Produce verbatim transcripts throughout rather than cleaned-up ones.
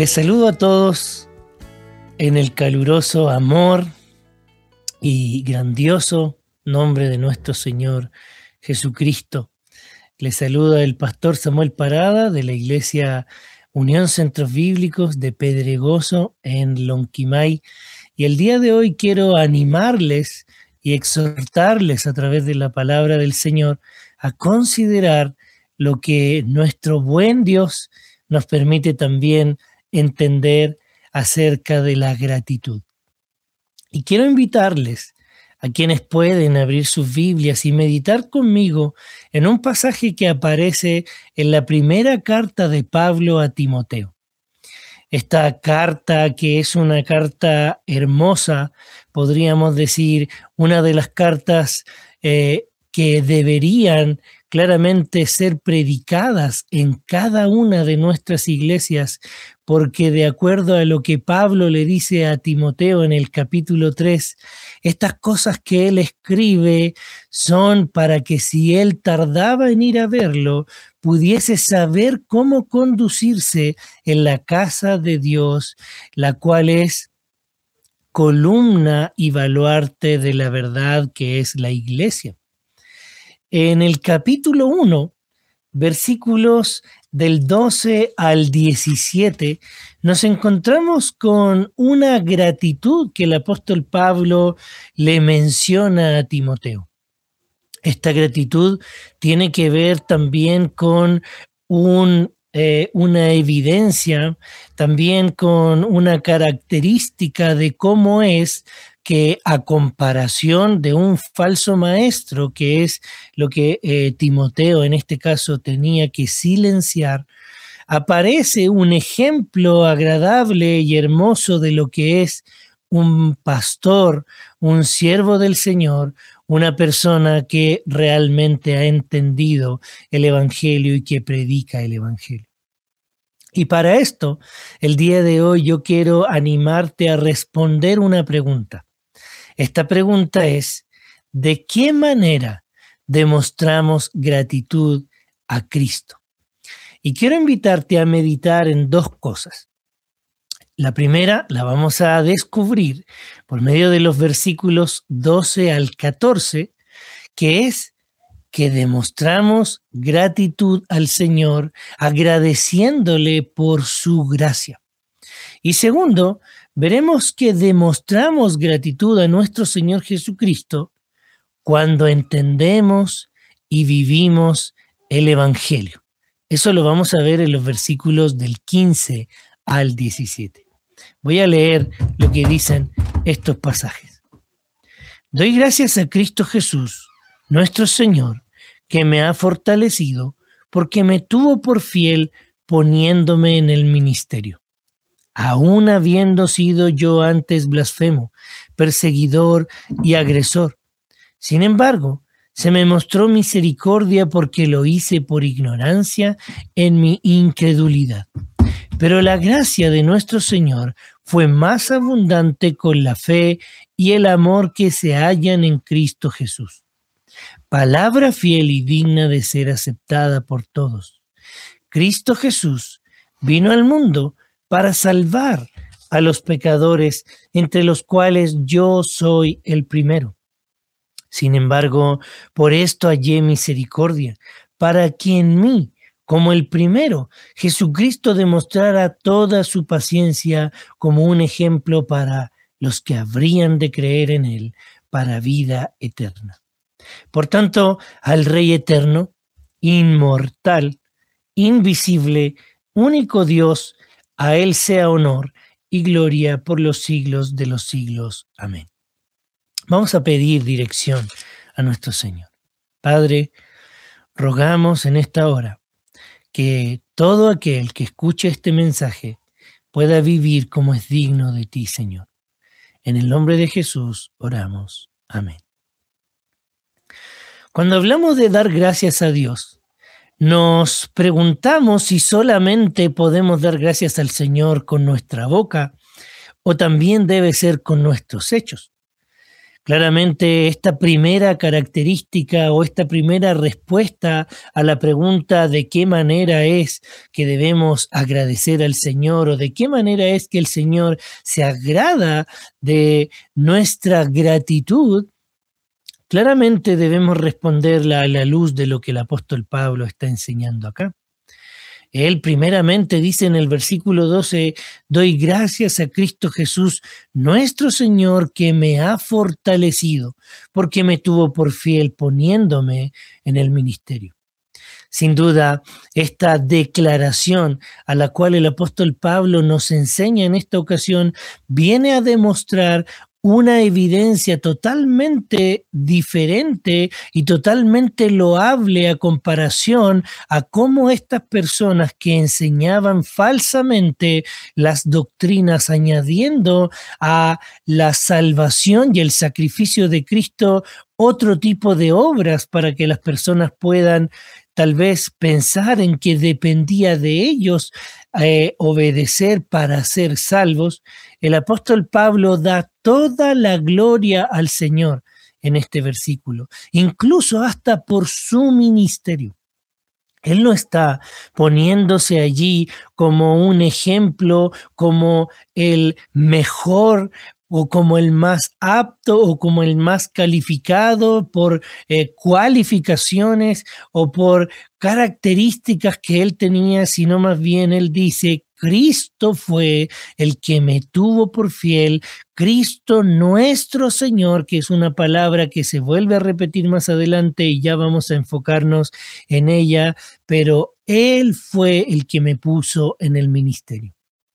Les saludo a todos en el caluroso amor y grandioso nombre de nuestro Señor Jesucristo. Les saluda el pastor Samuel Parada de la Iglesia Unión Centros Bíblicos de Pedregoso en Lonquimay. Y el día de hoy quiero animarles y exhortarles a través de la palabra del Señor a considerar lo que nuestro buen Dios nos permite también entender acerca de la gratitud. Y quiero invitarles a quienes pueden abrir sus Biblias y meditar conmigo en un pasaje que aparece en la primera carta de Pablo a Timoteo. Esta carta, que es una carta hermosa, podríamos decir, una de las cartas eh, que deberían claramente ser predicadas en cada una de nuestras iglesias, porque de acuerdo a lo que Pablo le dice a Timoteo en el capítulo tres, estas cosas que él escribe son para que si él tardaba en ir a verlo, pudiese saber cómo conducirse en la casa de Dios, la cual es columna y baluarte de la verdad que es la iglesia. En el capítulo uno, versículos del doce al diecisiete, nos encontramos con una gratitud que el apóstol Pablo le menciona a Timoteo. Esta gratitud tiene que ver también con un, eh, una evidencia, también con una característica de cómo es que, a comparación de un falso maestro, que es lo que eh, Timoteo en este caso tenía que silenciar, aparece un ejemplo agradable y hermoso de lo que es un pastor, un siervo del Señor, una persona que realmente ha entendido el Evangelio y que predica el Evangelio. Y para esto, el día de hoy yo quiero animarte a responder una pregunta. Esta pregunta es: ¿de qué manera demostramos gratitud a Cristo? Y quiero invitarte a meditar en dos cosas. La primera la vamos a descubrir por medio de los versículos doce al catorce, que es que demostramos gratitud al Señor agradeciéndole por su gracia. Y segundo, veremos que demostramos gratitud a nuestro Señor Jesucristo cuando entendemos y vivimos el Evangelio. Eso lo vamos a ver en los versículos del quince al diecisiete. Voy a leer lo que dicen estos pasajes. Doy gracias a Cristo Jesús, nuestro Señor, que me ha fortalecido porque me tuvo por fiel poniéndome en el ministerio. Aún habiendo sido yo antes blasfemo, perseguidor y agresor. Sin embargo, se me mostró misericordia porque lo hice por ignorancia en mi incredulidad. Pero la gracia de nuestro Señor fue más abundante con la fe y el amor que se hallan en Cristo Jesús. Palabra fiel y digna de ser aceptada por todos. Cristo Jesús vino al mundo para salvar a los pecadores, entre los cuales yo soy el primero. Sin embargo, por esto hallé misericordia, para que en mí, como el primero, Jesucristo demostrara toda su paciencia como un ejemplo para los que habrían de creer en él para vida eterna. Por tanto, al Rey eterno, inmortal, invisible, único Dios, a él sea honor y gloria por los siglos de los siglos. Amén. Vamos a pedir dirección a nuestro Señor. Padre, rogamos en esta hora que todo aquel que escuche este mensaje pueda vivir como es digno de ti, Señor. En el nombre de Jesús oramos. Amén. Cuando hablamos de dar gracias a Dios, nos preguntamos si solamente podemos dar gracias al Señor con nuestra boca o también debe ser con nuestros hechos. Claramente esta primera característica o esta primera respuesta a la pregunta de qué manera es que debemos agradecer al Señor o de qué manera es que el Señor se agrada de nuestra gratitud, claramente debemos responderla a la luz de lo que el apóstol Pablo está enseñando acá. Él primeramente dice en el versículo doce, doy gracias a Cristo Jesús, nuestro Señor, que me ha fortalecido, porque me tuvo por fiel poniéndome en el ministerio. Sin duda, esta declaración a la cual el apóstol Pablo nos enseña en esta ocasión viene a demostrar una evidencia totalmente diferente y totalmente loable a comparación a cómo estas personas que enseñaban falsamente las doctrinas, añadiendo a la salvación y el sacrificio de Cristo otro tipo de obras para que las personas puedan tal vez pensar en que dependía de ellos eh, obedecer para ser salvos, el apóstol Pablo da toda la gloria al Señor en este versículo, incluso hasta por su ministerio. Él no está poniéndose allí como un ejemplo, como el mejor o como el más apto o como el más calificado por eh, cualificaciones o por características que él tenía, sino más bien él dice, Cristo fue el que me tuvo por fiel, Cristo nuestro Señor, que es una palabra que se vuelve a repetir más adelante y ya vamos a enfocarnos en ella, pero Él fue el que me puso en el ministerio.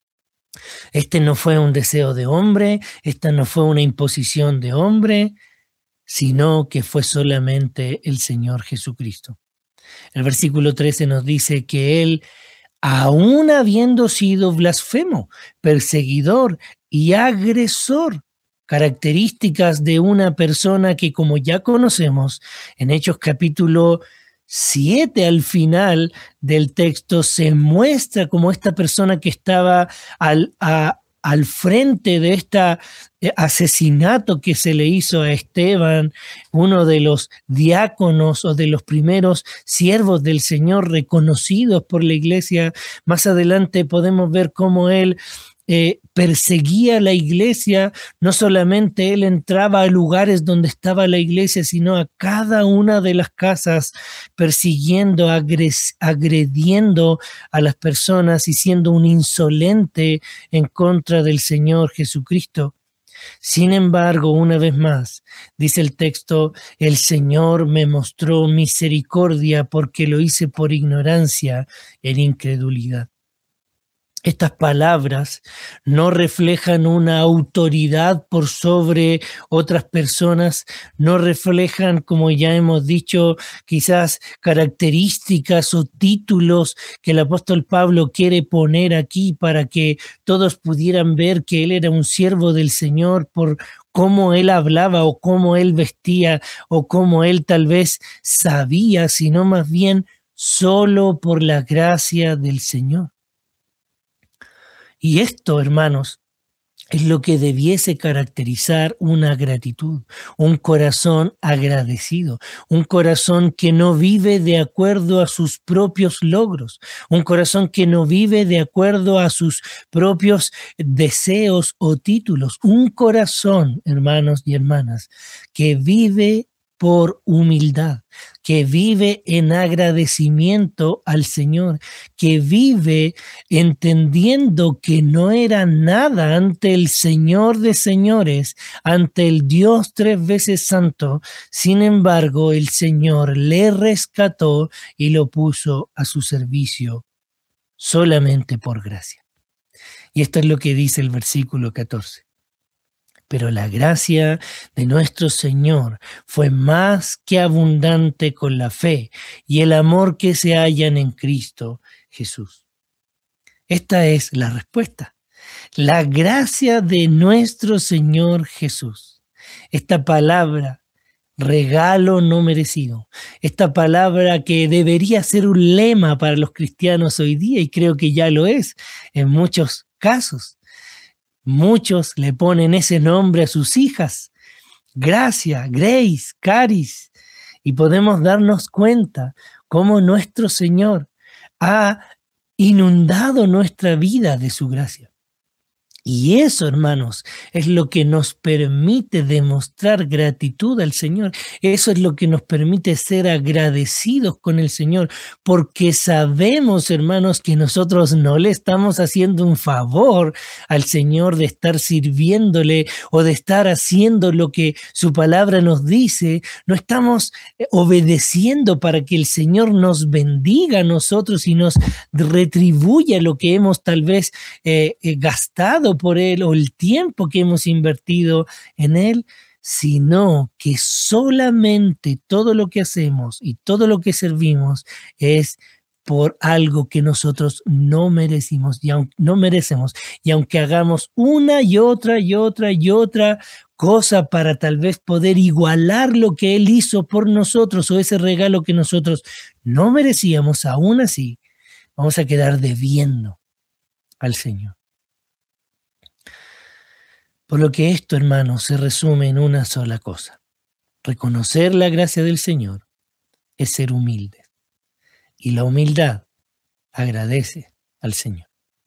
Este no fue un deseo de hombre, esta no fue una imposición de hombre, sino que fue solamente el Señor Jesucristo. El versículo trece nos dice que Él, aún habiendo sido blasfemo, perseguidor y agresor, características de una persona que, como ya conocemos, en Hechos capítulo siete al final del texto se muestra como esta persona que estaba al, a, al frente de este asesinato que se le hizo a Esteban, uno de los diáconos o de los primeros siervos del Señor reconocidos por la iglesia. Más adelante podemos ver cómo él Eh, perseguía la iglesia. No solamente él entraba a lugares donde estaba la iglesia, sino a cada una de las casas, persiguiendo, agres, agrediendo a las personas y siendo un insolente en contra del Señor Jesucristo. Sin embargo, una vez más, dice el texto, el Señor me mostró misericordia porque lo hice por ignorancia en incredulidad. Estas palabras no reflejan una autoridad por sobre otras personas, no reflejan, como ya hemos dicho, quizás características o títulos que el apóstol Pablo quiere poner aquí para que todos pudieran ver que él era un siervo del Señor por cómo él hablaba o cómo él vestía o cómo él tal vez sabía, sino más bien solo por la gracia del Señor. Y esto, hermanos, es lo que debiese caracterizar una gratitud, un corazón agradecido, un corazón que no vive de acuerdo a sus propios logros, un corazón que no vive de acuerdo a sus propios deseos o títulos, un corazón, hermanos y hermanas, que vive por humildad, que vive en agradecimiento al Señor, que vive entendiendo que no era nada ante el Señor de señores, ante el Dios tres veces santo. Sin embargo, el Señor le rescató y lo puso a su servicio solamente por gracia. Y esto es lo que dice el versículo catorce. Pero la gracia de nuestro Señor fue más que abundante con la fe y el amor que se hallan en Cristo Jesús. Esta es la respuesta. La gracia de nuestro Señor Jesús. Esta palabra, regalo no merecido. Esta palabra que debería ser un lema para los cristianos hoy día, y creo que ya lo es en muchos casos. Muchos le ponen ese nombre a sus hijas gracia, grace, caris, y podemos darnos cuenta cómo nuestro Señor ha inundado nuestra vida de su gracia. Y eso, hermanos, es lo que nos permite demostrar gratitud al Señor. Eso es lo que nos permite ser agradecidos con el Señor, porque sabemos, hermanos, que nosotros no le estamos haciendo un favor al Señor de estar sirviéndole o de estar haciendo lo que su palabra nos dice. No estamos obedeciendo para que el Señor nos bendiga a nosotros y nos retribuya lo que hemos tal vez eh, eh, gastado por Él o el tiempo que hemos invertido en Él, sino que solamente todo lo que hacemos y todo lo que servimos es por algo que nosotros no merecimos y aunque, no merecemos. Y aunque hagamos una y otra y otra y otra cosa para tal vez poder igualar lo que Él hizo por nosotros o ese regalo que nosotros no merecíamos, aún así vamos a quedar debiendo al Señor. Por lo que esto, hermanos, se resume en una sola cosa. Reconocer la gracia del Señor es ser humilde. Y la humildad agradece al Señor.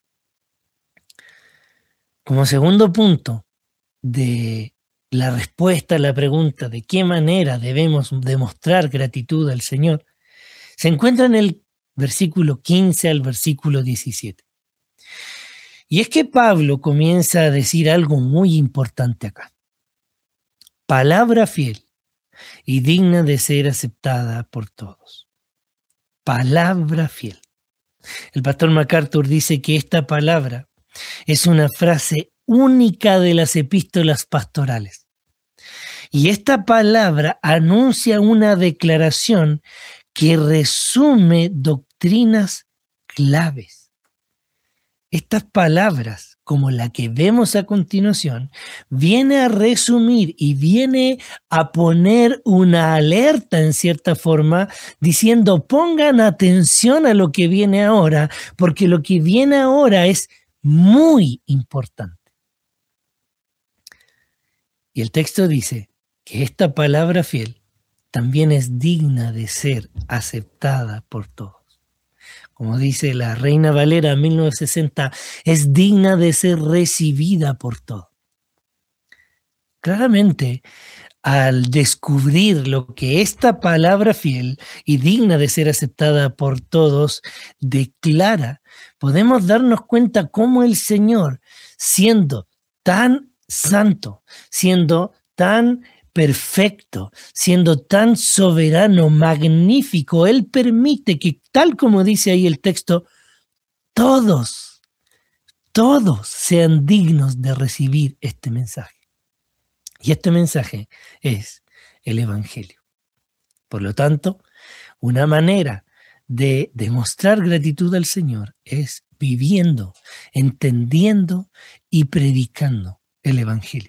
Como segundo punto de la respuesta a la pregunta de qué manera debemos demostrar gratitud al Señor, se encuentra en el versículo quince al versículo diecisiete. Y es que Pablo comienza a decir algo muy importante acá. Palabra fiel y digna de ser aceptada por todos. Palabra fiel. El pastor MacArthur dice que esta palabra es una frase única de las epístolas pastorales. Y esta palabra anuncia una declaración que resume doctrinas claves. Estas palabras, como la que vemos a continuación, viene a resumir y viene a poner una alerta en cierta forma, diciendo pongan atención a lo que viene ahora, porque lo que viene ahora es muy importante. Y el texto dice que esta palabra fiel también es digna de ser aceptada por todos. Como dice la Reina Valera mil novecientos sesenta, es digna de ser recibida por todos. Claramente, al descubrir lo que esta palabra fiel y digna de ser aceptada por todos declara, podemos darnos cuenta cómo el Señor, siendo tan santo, siendo tan perfecto, siendo tan soberano, magnífico, Él permite que, tal como dice ahí el texto, todos, todos sean dignos de recibir este mensaje. Y este mensaje es el Evangelio. Por lo tanto, una manera de demostrar gratitud al Señor es viviendo, entendiendo y predicando el Evangelio.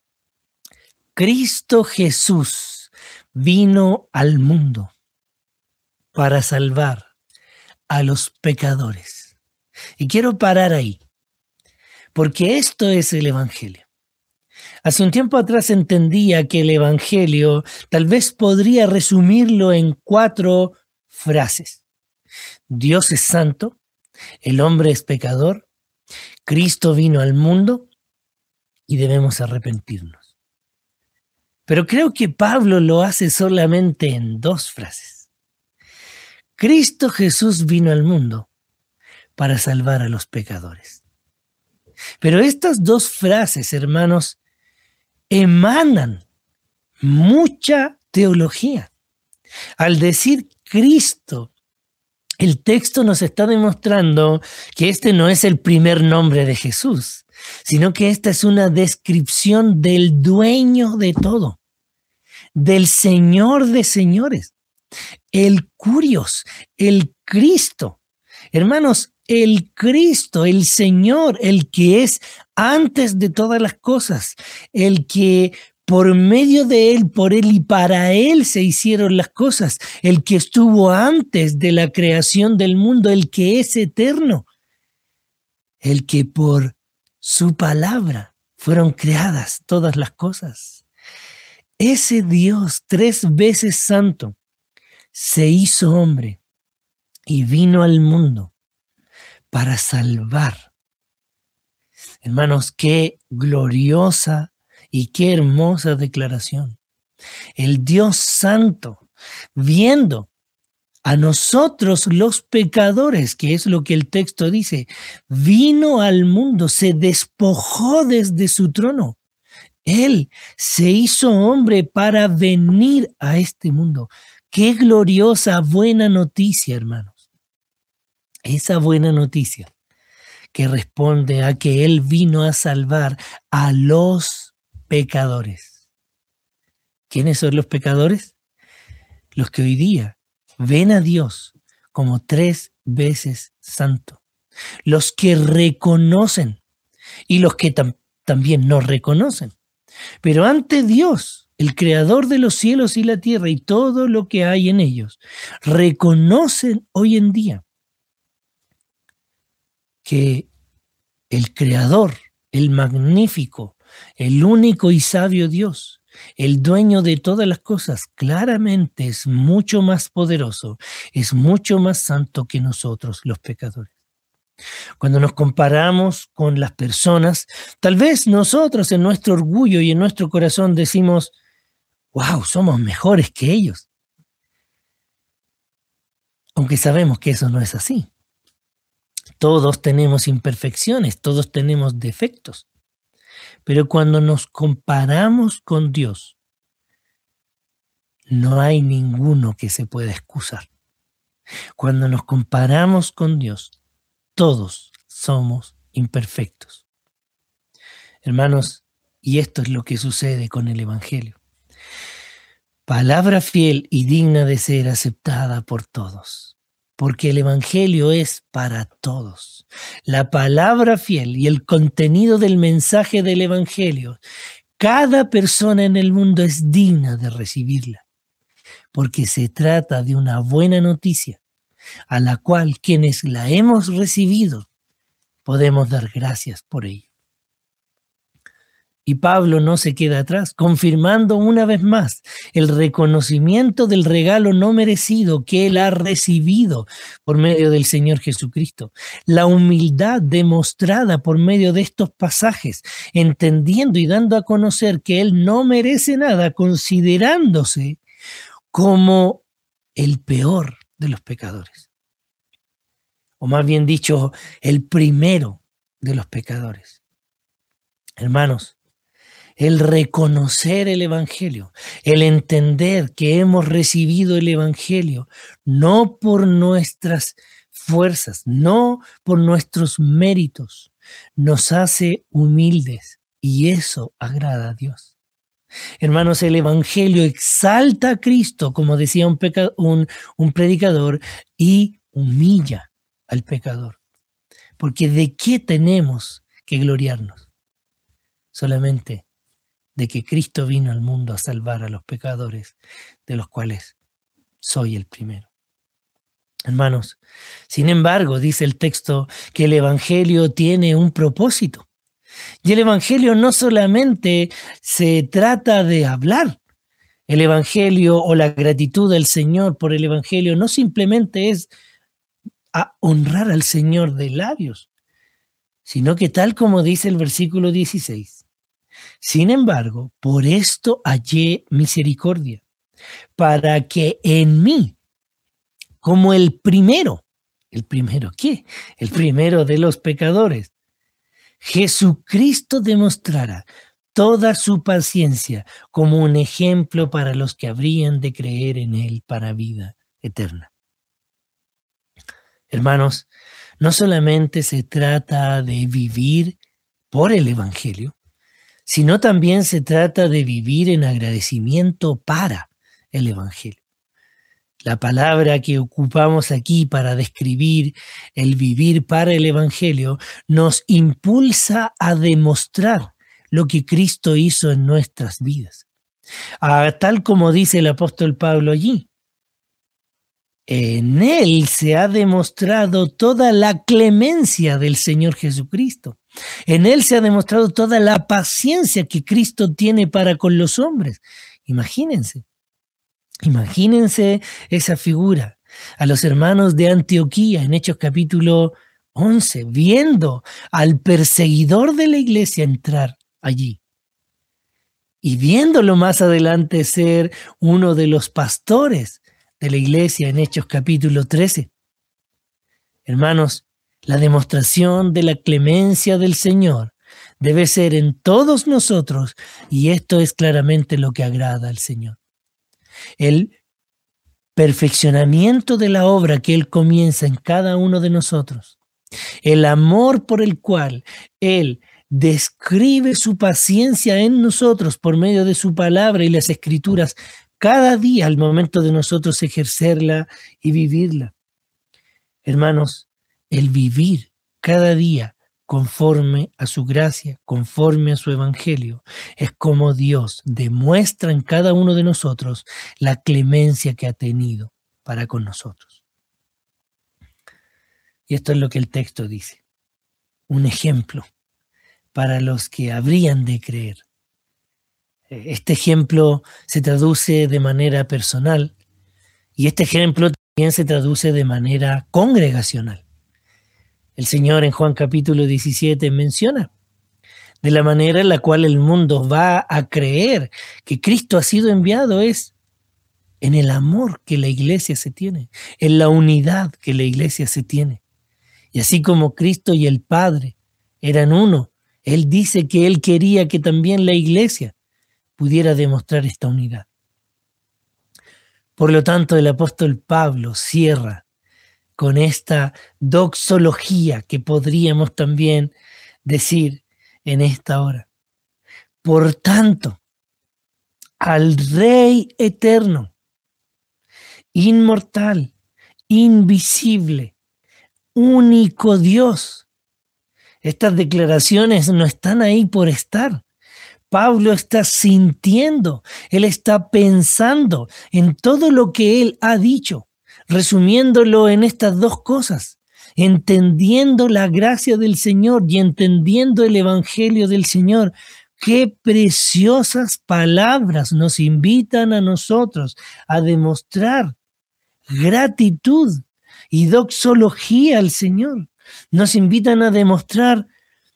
Cristo Jesús vino al mundo para salvar a los pecadores. Y quiero parar ahí, porque esto es el Evangelio. Hace un tiempo atrás entendía que el Evangelio tal vez podría resumirlo en cuatro frases. Dios es santo, el hombre es pecador, Cristo vino al mundo y debemos arrepentirnos. Pero creo que Pablo lo hace solamente en dos frases. Cristo Jesús vino al mundo para salvar a los pecadores. Pero estas dos frases, hermanos, emanan mucha teología. Al decir Cristo, el texto nos está demostrando que este no es el primer nombre de Jesús, sino que esta es una descripción del dueño de todo, del Señor de señores, el Curios, el Cristo. Hermanos, el Cristo, el Señor, el que es antes de todas las cosas, el que por medio de Él, por Él y para Él se hicieron las cosas, el que estuvo antes de la creación del mundo, el que es eterno, el que por su palabra fueron creadas todas las cosas. ese Dios tres veces santo se hizo hombre y vino al mundo para salvar. Hermanos, qué gloriosa y qué hermosa declaración. El Dios santo, viendo a nosotros los pecadores, que es lo que el texto dice, vino al mundo, se despojó desde su trono. Él se hizo hombre para venir a este mundo. Qué gloriosa, buena noticia, hermanos. Esa buena noticia que responde a que Él vino a salvar a los pecadores. ¿Quiénes son los pecadores? Los que hoy día ven a Dios como tres veces santo. Los que reconocen y los que tam- también no reconocen. Pero ante Dios, el creador de los cielos y la tierra y todo lo que hay en ellos, reconocen hoy en día que el creador, el magnífico, el único y sabio Dios, el dueño de todas las cosas, claramente es mucho más poderoso, es mucho más santo que nosotros, los pecadores. Cuando nos comparamos con las personas, tal vez nosotros en nuestro orgullo y en nuestro corazón decimos, wow, somos mejores que ellos. Aunque sabemos que eso no es así. Todos tenemos imperfecciones, todos tenemos defectos. Pero cuando nos comparamos con Dios, no hay ninguno que se pueda excusar. Cuando nos comparamos con Dios, todos somos imperfectos. Hermanos, y esto es lo que sucede con el Evangelio. Palabra fiel y digna de ser aceptada por todos, porque el Evangelio es para todos. La palabra fiel y el contenido del mensaje del Evangelio, cada persona en el mundo es digna de recibirla, porque se trata de una buena noticia, a la cual quienes la hemos recibido podemos dar gracias por ello. Y Pablo no se queda atrás, confirmando una vez más el reconocimiento del regalo no merecido que él ha recibido por medio del Señor Jesucristo. La humildad demostrada por medio de estos pasajes, entendiendo y dando a conocer que él no merece nada, considerándose como el peor de los pecadores. O más bien dicho, el primero de los pecadores. Hermanos, el reconocer el Evangelio, el entender que hemos recibido el Evangelio, no por nuestras fuerzas, no por nuestros méritos, nos hace humildes y eso agrada a Dios. Hermanos, el Evangelio exalta a Cristo, como decía un, peca- un, un predicador, y humilla al pecador. Porque ¿de qué tenemos que gloriarnos? Solamente de que Cristo vino al mundo a salvar a los pecadores, de los cuales soy el primero. Hermanos, sin embargo, dice el texto que el Evangelio tiene un propósito. Y el Evangelio no solamente se trata de hablar. El Evangelio o la gratitud del Señor por el Evangelio no simplemente es a honrar al Señor de labios, sino que tal como dice el versículo dieciséis, sin embargo, por esto hallé misericordia, para que en mí, como el primero, ¿el primero qué? El primero de los pecadores, Jesucristo demostrara toda su paciencia como un ejemplo para los que habrían de creer en Él para vida eterna. Hermanos, no solamente se trata de vivir por el Evangelio, sino también se trata de vivir en agradecimiento para el Evangelio. La palabra que ocupamos aquí para describir el vivir para el Evangelio nos impulsa a demostrar lo que Cristo hizo en nuestras vidas. Ah, tal como dice el apóstol Pablo allí, en él se ha demostrado toda la clemencia del Señor Jesucristo. En él se ha demostrado toda la paciencia que Cristo tiene para con los hombres. Imagínense, imagínense esa figura. A los hermanos de Antioquía en Hechos capítulo once, viendo al perseguidor de la iglesia entrar allí y viéndolo más adelante ser uno de los pastores de la iglesia en Hechos capítulo trece. Hermanos, la demostración de la clemencia del Señor debe ser en todos nosotros, y esto es claramente lo que agrada al Señor. El perfeccionamiento de la obra que Él comienza en cada uno de nosotros, el amor por el cual Él describe su paciencia en nosotros por medio de su palabra y las escrituras cada día al momento de nosotros ejercerla y vivirla. Hermanos, el vivir cada día conforme a su gracia, conforme a su evangelio, es como Dios demuestra en cada uno de nosotros la clemencia que ha tenido para con nosotros. Y esto es lo que el texto dice. Un ejemplo para los que habrían de creer. Este ejemplo se traduce de manera personal y este ejemplo también se traduce de manera congregacional. El Señor en Juan capítulo diecisiete menciona de la manera en la cual el mundo va a creer que Cristo ha sido enviado es en el amor que la iglesia se tiene, en la unidad que la iglesia se tiene. Y así como Cristo y el Padre eran uno, Él dice que Él quería que también la iglesia pudiera demostrar esta unidad. Por lo tanto, el apóstol Pablo cierra con esta doxología que podríamos también decir en esta hora. Por tanto, al Rey eterno, inmortal, invisible, único Dios. Estas declaraciones no están ahí por estar. Pablo está sintiendo, él está pensando en todo lo que él ha dicho, resumiéndolo en estas dos cosas, entendiendo la gracia del Señor y entendiendo el evangelio del Señor. Qué preciosas palabras nos invitan a nosotros a demostrar gratitud y doxología al Señor. Nos invitan a demostrar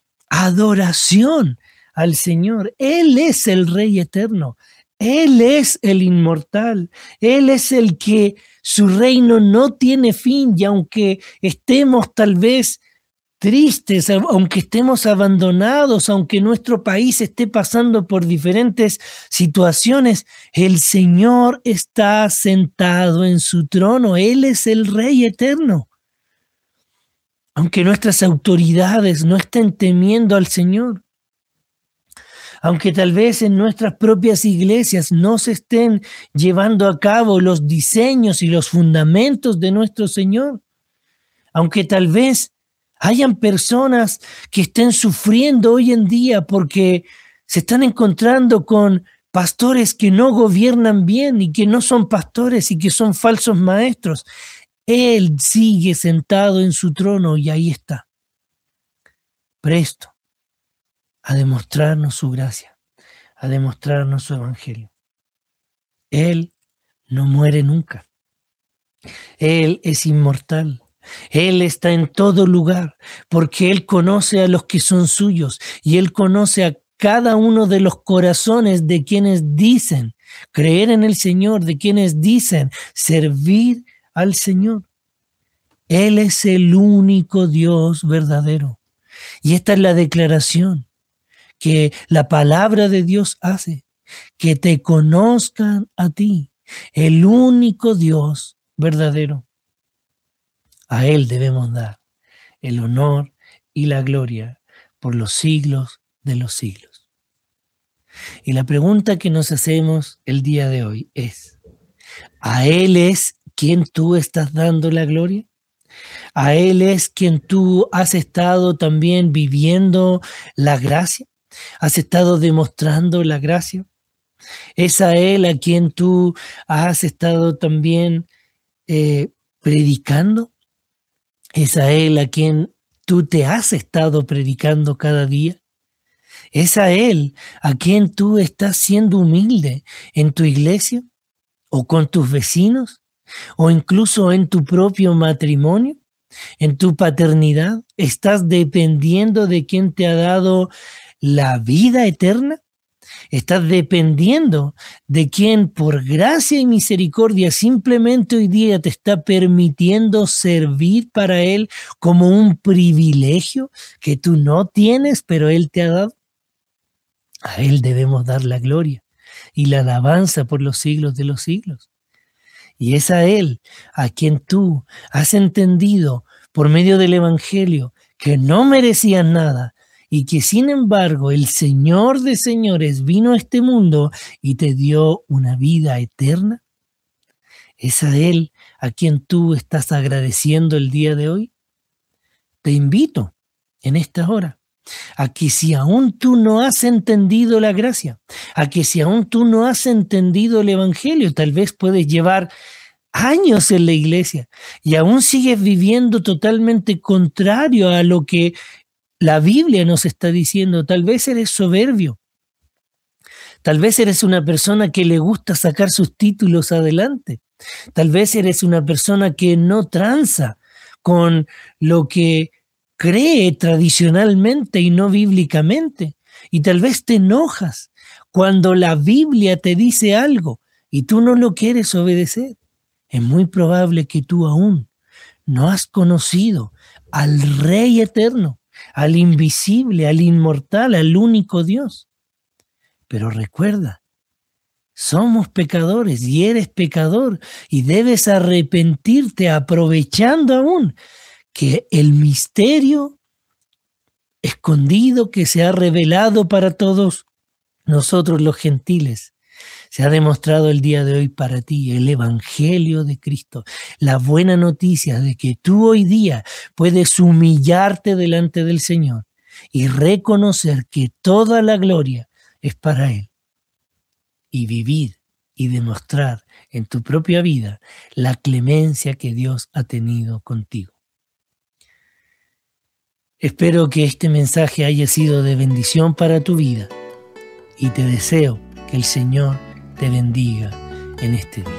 adoración al Señor. Él es el Rey eterno. Él es el inmortal. Él es el que su reino no tiene fin, y aunque estemos tal vez tristes, aunque estemos abandonados, aunque nuestro país esté pasando por diferentes situaciones, el Señor está sentado en su trono. Él es el Rey eterno. Aunque nuestras autoridades no estén temiendo al Señor, aunque tal vez en nuestras propias iglesias no se estén llevando a cabo los diseños y los fundamentos de nuestro Señor, aunque tal vez hayan personas que estén sufriendo hoy en día porque se están encontrando con pastores que no gobiernan bien y que no son pastores y que son falsos maestros, Él sigue sentado en su trono y ahí está, presto a demostrarnos su gracia, a demostrarnos su evangelio. Él no muere nunca. Él es inmortal. Él está en todo lugar porque Él conoce a los que son suyos y Él conoce a cada uno de los corazones de quienes dicen creer en el Señor, de quienes dicen servir al Señor. Él es el único Dios verdadero. Y esta es la declaración que la palabra de Dios hace, que te conozcan a ti, el único Dios verdadero. A Él debemos dar el honor y la gloria por los siglos de los siglos. Y la pregunta que nos hacemos el día de hoy es, ¿a Él es quien tú estás dando la gloria? ¿A Él es quien tú has estado también viviendo la gracia? ¿Has estado demostrando la gracia? ¿Es a Él a quien tú has estado también eh, predicando? ¿Es a Él a quien tú te has estado predicando cada día? ¿Es a Él a quien tú estás siendo humilde en tu iglesia o con tus vecinos o incluso en tu propio matrimonio, en tu paternidad? ¿Estás dependiendo de quien te ha dado la vida eterna? ¿Estás dependiendo de quien por gracia y misericordia simplemente hoy día te está permitiendo servir para Él como un privilegio que tú no tienes, pero Él te ha dado? A Él debemos dar la gloria y la alabanza por los siglos de los siglos. Y es a Él a quien tú has entendido por medio del Evangelio que no merecías nada y que sin embargo el Señor de señores vino a este mundo y te dio una vida eterna. ¿Es a Él a quien tú estás agradeciendo el día de hoy? Te invito en esta hora a que si aún tú no has entendido la gracia, a que si aún tú no has entendido el Evangelio, tal vez puedes llevar años en la iglesia y aún sigues viviendo totalmente contrario a lo que la Biblia nos está diciendo. Tal vez eres soberbio, tal vez eres una persona que le gusta sacar sus títulos adelante, tal vez eres una persona que no tranza con lo que cree tradicionalmente y no bíblicamente, y tal vez te enojas cuando la Biblia te dice algo y tú no lo quieres obedecer. Es muy probable que tú aún no has conocido al Rey eterno, al invisible, al inmortal, al único Dios. Pero recuerda, somos pecadores y eres pecador y debes arrepentirte aprovechando aún que el misterio escondido que se ha revelado para todos nosotros los gentiles se ha demostrado el día de hoy para ti, el Evangelio de Cristo, la buena noticia de que tú hoy día puedes humillarte delante del Señor y reconocer que toda la gloria es para Él y vivir y demostrar en tu propia vida la clemencia que Dios ha tenido contigo. Espero que este mensaje haya sido de bendición para tu vida y te deseo que el Señor te bendiga en este día.